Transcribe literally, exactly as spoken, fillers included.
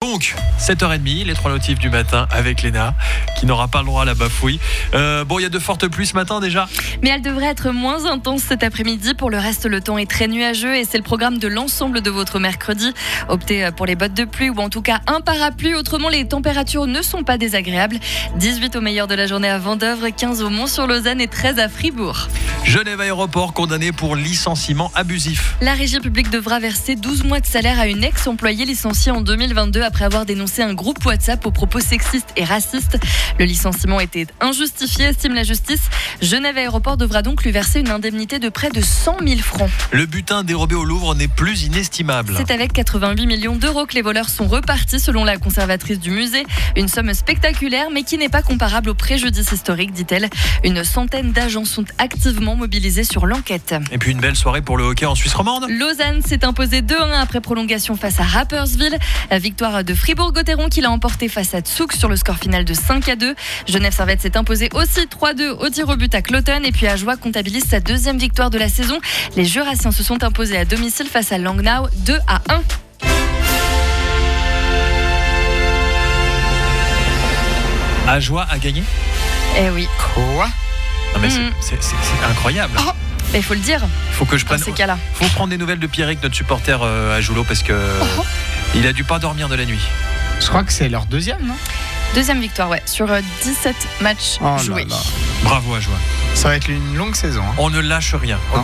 Donc, sept heures trente, les trois notifs du matin avec Léna, qui n'aura pas le droit à la bafouille. Euh, bon, il y a de fortes pluies ce matin déjà. Mais elle devrait être moins intense cet après-midi. Pour le reste, le temps est très nuageux et c'est le programme de l'ensemble de votre mercredi. Optez pour les bottes de pluie ou en tout cas un parapluie. Autrement, les températures ne sont pas désagréables. dix-huit au meilleur de la journée à Vendeuvre, quinze au Mont-sur-Lausanne et treize à Fribourg. Genève Aéroport condamné pour licenciement abusif. La régie publique devra verser douze mois de salaire à une ex-employée licenciée en deux mille vingt-deux après avoir dénoncé un groupe WhatsApp aux propos sexistes et racistes. Le licenciement était injustifié, estime la justice. Genève Aéroport devra donc lui verser une indemnité de près de cent mille francs. Le butin dérobé au Louvre n'est plus inestimable. C'est avec quatre-vingt-huit millions d'euros que les voleurs sont repartis selon la conservatrice du musée. Une somme spectaculaire mais qui n'est pas comparable au préjudice historique, dit-elle. Une centaine d'agents sont activement mobilisés sur l'enquête. Et puis une belle soirée pour le hockey en Suisse romande. Lausanne s'est imposée deux un après prolongation face à Rapperswil. La victoire de Fribourg-Gotteron qui l'a emporté face à Zug sur le score final de cinq à deux. Genève Servette s'est imposée aussi trois deux au tir au but à Cloton. Et puis Ajoie comptabilise sa deuxième victoire de la saison. Les Jurassiens se sont imposés à domicile face à Langnau deux à un. Ajoie a gagné. Eh oui. Quoi? Non mais Mmh. c'est, c'est, c'est, c'est incroyable. Oh, il faut le dire. Il faut que je Dans prenne. ces cas-là. Faut prendre des nouvelles de Pierrick, notre supporter euh, à Joulot, parce que Oh. il a dû pas dormir de la nuit. Je crois que c'est leur deuxième, non? Deuxième victoire, ouais, sur dix-sept matchs Oh là joués. là. Bravo Ajoie. Ça va être une longue saison. Hein. On ne lâche rien. Ok.